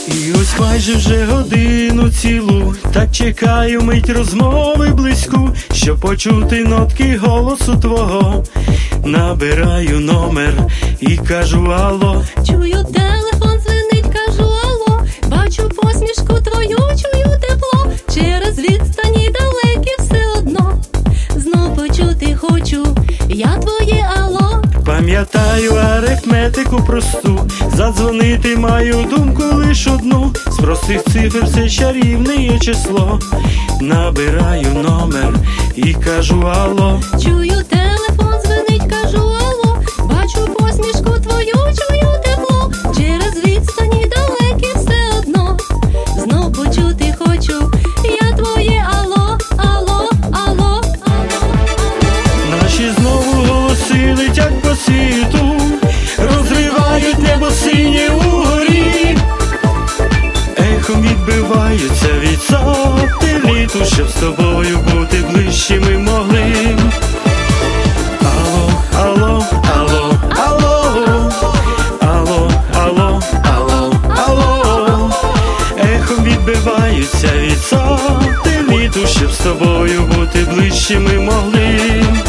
І ось майже вже годину цілу, так чекаю мить розмови близьку, щоб почути нотки голосу твого. Набираю номер і кажу алло. Чую, телефон дзвенить, кажу алло. Бачу посмішку твою, чую тепло. Через відстані далекі все одно. Знов почути хочу я твоє алло. Пам'ятаю арифметику просту, задзвонити маю думку лиш одну. З простих цифр все чарівне є число. Набираю номер і кажу алло. Чую, телефон дзвенить, кажу алло. Бачу посмішку твою, чую тепло. Через відстані далекі все одно. Знов почути хочу я твоє алло, алло, алло, алло. Наші знову голоси летять по світу, розривають небо синє угорі. Ехом відбиваються від сателіту, щоб з тобою бути ближчими могли. Алло, алло, алло, алло, алло, алло, алло, алло. Ехом відбиваються від сателіту, щоб з тобою бути ближчими могли.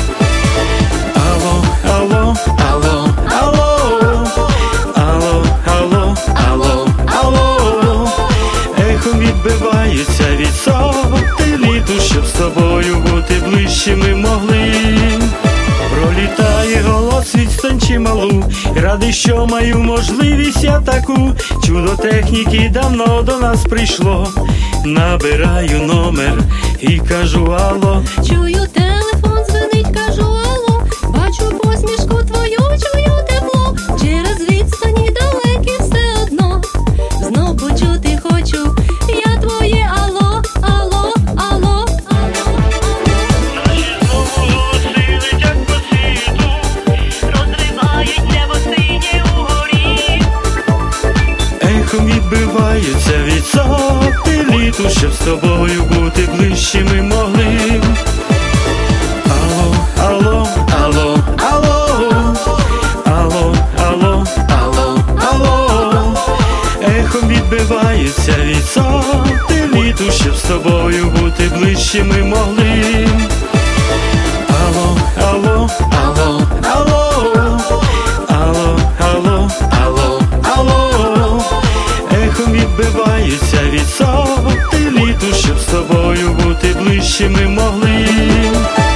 Алло, алло, алло, алло, алло, алло, алло, алло. Ехом відбиваються від сателіту, щоб з тобою бути ближчими могли. Пролітає голос відстань чималу, радий, що маю можливість я таку. Чудо техніки давно до нас прийшло. Набираю номер і кажу алло. Чую, телефон дзвенить, кажу алло. Бачу посмішку твою, чую тепло. Через відстані далекі все одно. Знов почути хочу я твоє алло, алло, алло, алло. Наші знову голоси летять по світу, Розривають небо синє угорі. ехом відбиваються від сателіту, щоб з тобою бути ближчими могли. Алло, алло, алло, алло, алло, алло, алло, алло. Ехом відбиваються від сателіту, щоб з тобою бути ближчими могли. Алло, алло, алло, алло, алло, алло, алло, алло. Ехом відбиваються від сателіту, щоб з тобою бути ближчими могли.